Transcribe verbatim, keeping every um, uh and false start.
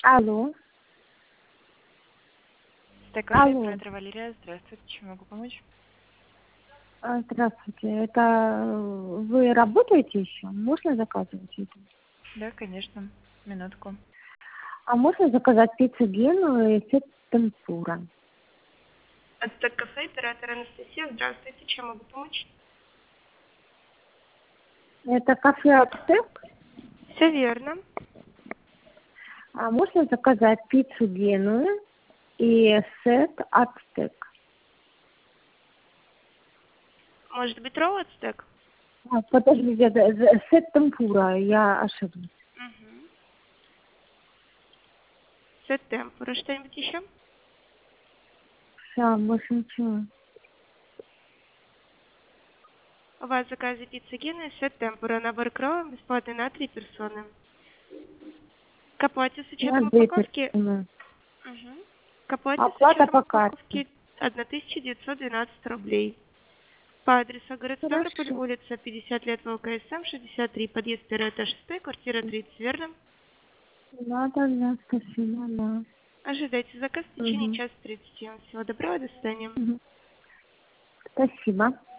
Алло. Стек-кафе, Алло. оператор Валерия. Здравствуйте, чем могу помочь? А, Здравствуйте. Это э, вы работаете еще? Можно заказывать это? Да, конечно. Минутку. А можно заказать пиццу Гену и сет темпура? От Стек-кафе, оператор Анастасия. Здравствуйте, чем могу помочь? Это кафе Ацтек. Все верно. А можно заказать пиццу Гену и сет Ацтек? Может быть, ролл от Стек? А, подождите, это з- сет темпура, я ошиблась. Угу. Сет темпура. Что-нибудь еще? Все, больше ничего. У вас в заказе пицца Гена и сет темпура. Набор к роллам бесплатный на три персоны. К оплате с На учетом две упаковки... персоны. Угу. К оплате с Оплата учетом по карте. упаковки тысяча девятьсот двенадцать рублей. По адресу город Ставрополь, Хорошо. улица пятьдесят лет ВЛКСМ, шестьдесят три, подъезд первый этаж шесть, квартира тридцать, верно? Да, да, да, спасибо, да. Ожидайте заказ в течение Угу. часа тридцати. Всего доброго, до свидания. Угу. Спасибо.